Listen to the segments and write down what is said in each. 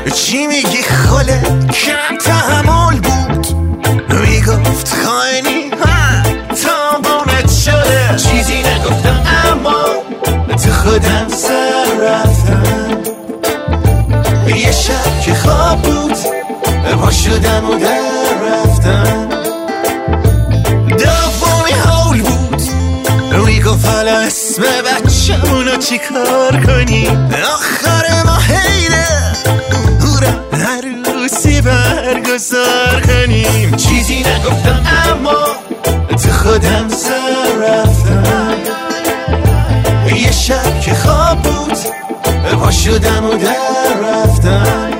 چی میگی خاله؟ کم تحمل بود. میگفت خاینی تابونت شده. چیزی نگفتم اما تو خودم سر رفتم. یه شب که خواب بود پا شدم و در رفتم. دومی حول بود. میگفت حالا اسم بچه‌مونو چی کار کنیم؟ آخر ما حیله هورا عروسی برگزار کنیم. چیزی نگفتم اما تو خودم سر رفتم. یه شب که خواب بود پا شدم و در رفتم.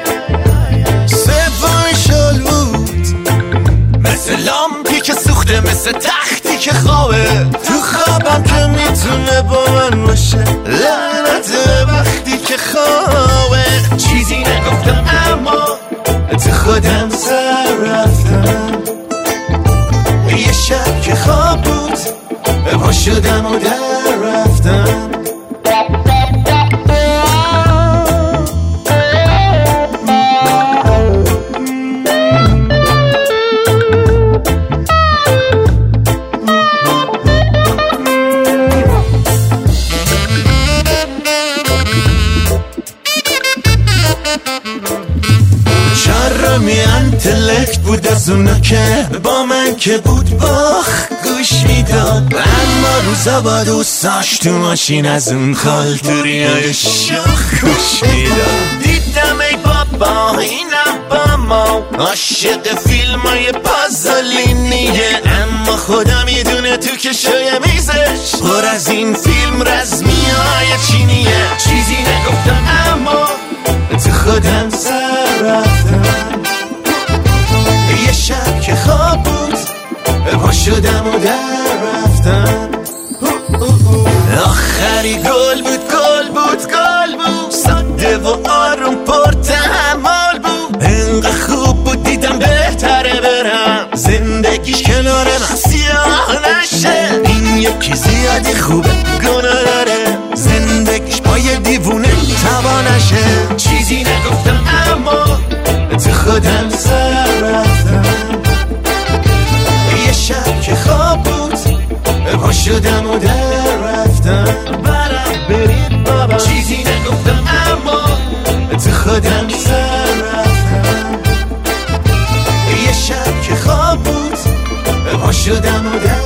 سومی شل بود مثل لامپی که سوخته، مثل تختی که خوابه. تو خوابم که میتونه با من باشه، لعنت وقتی که خوابه. چیزی نگفتم اما تو خودم سر رفتم. یه شب که خواب بود پا شدم و در رفتم. چرمی انتلکت بود از اونا که با من که بود باخ گوش میداد. اما روزا با دوستاش تو ماشین از اون خالتوریای شاخ گوش میداد. دیدم ای بابا اینم با ما عاشق فیلمای پازولینیه. اما خدا میدونه تو کشوی میزش پر از این فیلم رزمیای چینیه. چیزی نگفتم اما تو خودم سر رفتم. یه شب که خواب بود پا شدم و در رفتم. آخری گل بود گل بود گل بود، ساده و آروم پر تحمل بود. انقدر خوب بود دیدم بهتره برم زندگیش کنار من سیاه نشه. این یکی زیادی خوبه گناه داره، زندگیش با یه دیوونه تبا نشه. چیزی نگفتم اما تو خودم سر رفتم. یه شب که خواب بود پا شدم و در رفتم. برم برید بابا. چیزی نگفتم اما تو خودم سر رفتم. یه شب که خواب بود پا شدم و در